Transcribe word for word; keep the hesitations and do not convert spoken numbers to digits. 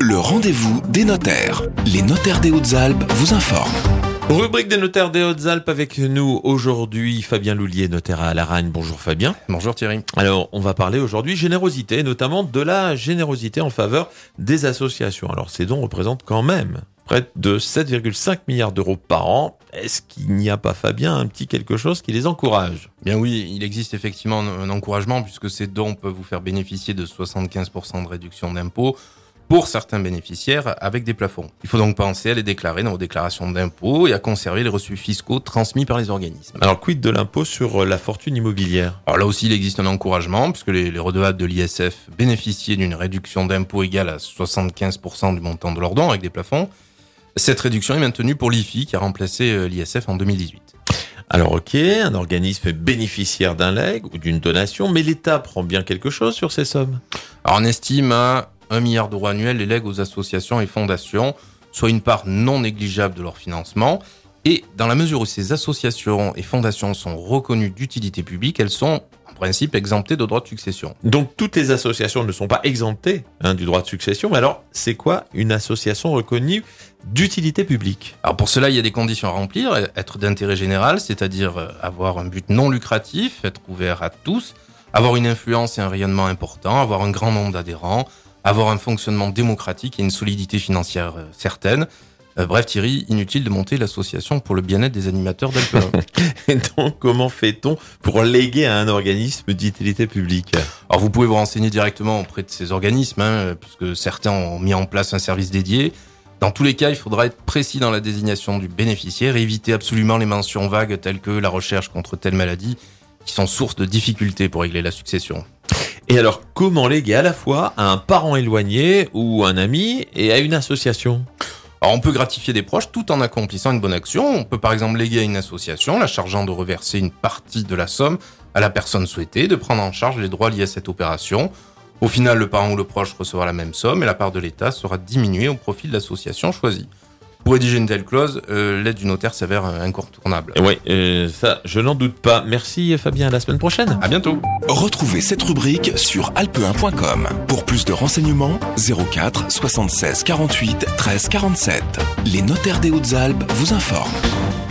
Le rendez-vous des notaires. Les notaires des Hautes-Alpes vous informent. Rubrique des notaires des Hautes-Alpes avec nous aujourd'hui, Fabien Loulier, notaire à Laragne. Bonjour Fabien. Bonjour Thierry. Alors, on va parler aujourd'hui générosité, notamment de la générosité en faveur des associations. Alors, ces dons représentent quand même près de sept virgule cinq milliards d'euros par an. Est-ce qu'il n'y a pas, Fabien, un petit quelque chose qui les encourage ? Bien oui, il existe effectivement un encouragement puisque ces dons peuvent vous faire bénéficier de soixante-quinze pour cent de réduction d'impôts pour certains bénéficiaires avec des plafonds. Il faut donc penser à les déclarer dans vos déclarations d'impôts et à conserver les reçus fiscaux transmis par les organismes. Alors, quid de l'impôt sur la fortune immobilière ? Alors là aussi, il existe un encouragement puisque les, les redevables de l'I S F bénéficiaient d'une réduction d'impôt égale à soixante-quinze pour cent du montant de leurs dons avec des plafonds. Cette réduction est maintenue pour l'I F I qui a remplacé l'I S F en deux mille dix-huit. Alors ok, un organisme est bénéficiaire d'un legs ou d'une donation, mais l'État prend bien quelque chose sur ces sommes ? Alors on estime à un milliard d'euros annuels les legs aux associations et fondations, soit une part non négligeable de leur financement. Et dans la mesure où ces associations et fondations sont reconnues d'utilité publique, elles sont en principe exemptées de droits de succession. Donc toutes les associations ne sont pas exemptées hein, du droit de succession, mais alors c'est quoi une association reconnue d'utilité publique ? Alors pour cela, il y a des conditions à remplir, être d'intérêt général, c'est-à-dire avoir un but non lucratif, être ouvert à tous, avoir une influence et un rayonnement important, avoir un grand nombre d'adhérents, avoir un fonctionnement démocratique et une solidité financière certaine. Euh, bref Thierry, inutile de monter l'association pour le bien-être des animateurs d'Alpe un. Et donc comment fait-on pour léguer à un organisme d'utilité publique ? Alors vous pouvez vous renseigner directement auprès de ces organismes, hein, puisque certains ont mis en place un service dédié. Dans tous les cas, il faudra être précis dans la désignation du bénéficiaire et éviter absolument les mentions vagues telles que la recherche contre telle maladie, qui sont source de difficultés pour régler la succession. Et alors, comment léguer à la fois à un parent éloigné ou un ami et à une association ? Alors, on peut gratifier des proches tout en accomplissant une bonne action. On peut par exemple léguer à une association, la chargeant de reverser une partie de la somme à la personne souhaitée, de prendre en charge les droits liés à cette opération. Au final, le parent ou le proche recevra la même somme et la part de l'État sera diminuée au profit de l'association choisie. Pour rédiger une telle clause, euh, l'aide du notaire s'avère incontournable. Oui, euh, ça, je n'en doute pas. Merci Fabien, à la semaine prochaine. À bientôt. Retrouvez cette rubrique sur alpe un point com. Pour plus de renseignements, zéro quatre soixante-seize quarante-huit treize quarante-sept. Les notaires des Hautes-Alpes vous informent.